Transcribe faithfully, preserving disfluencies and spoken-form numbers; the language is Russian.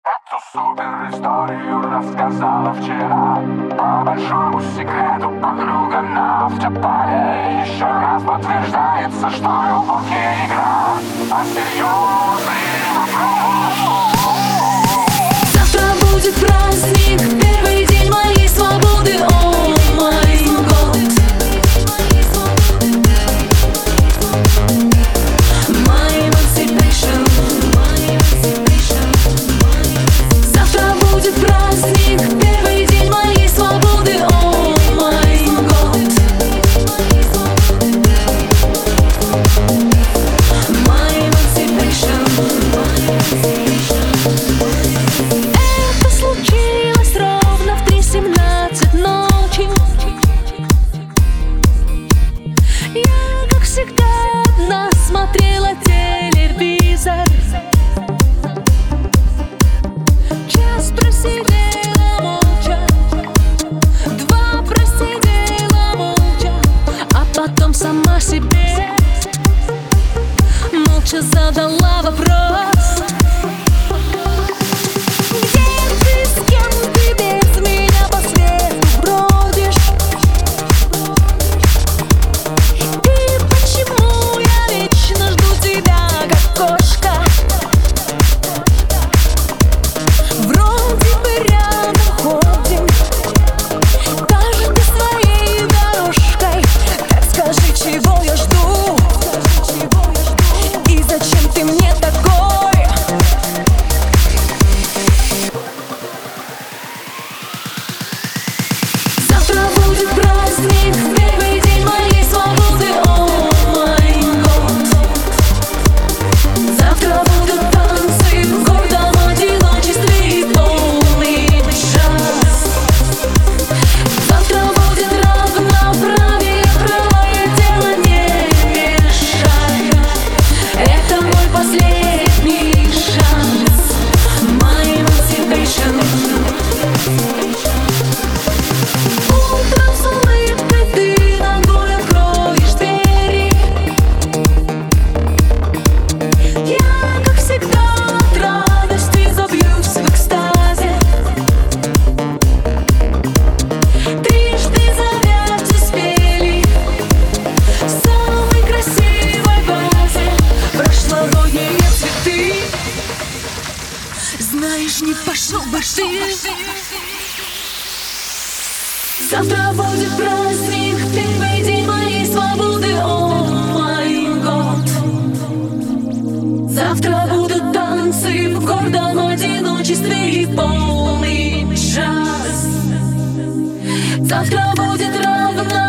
Эту супер историю рассказала вчера. По большому секрету подруга на автопае. Еще раз подтверждается, что любовь не игра, а серьезный вопрос. Завтра будет праздник, первый день моей свободы. О май год, my emancipation. Завтра будет праздник, первый день моей свободы. О май год, my emancipation. Это случилось ровно в три семнадцать ночи. Я, как всегда, одна смотрела телевизор. Час просидела молча, два просидела молча, а потом сама себе молча задала вопрос: где ты, с кем ты без меня по свету бродишь? И почему я вечно жду тебя, как кошка? Вроде бы рядом ходим, каждый своей дорожкой. Так скажи, чего я жду? И зачем ты мне такой? Завтра будет праздник, первый день моей свободы. О май год. Завтра будут танцы в гордом одиночестве и полный час. Завтра будет равноправие, право и дело не мешай. Это мой последний шанс, my emancipation. Утром с улыбкой ты ногой откроешь двери. Я, как всегда, от радости забьюсь в экстазе. Трижды завять успели в самой красивой вазе прошлогодние цветы. Знаешь, не пошел бы ты. Завтра будет праздник, первый день моей свободы. О май год. Завтра будут танцы в гордом одиночестве и полный час. Завтра будет равно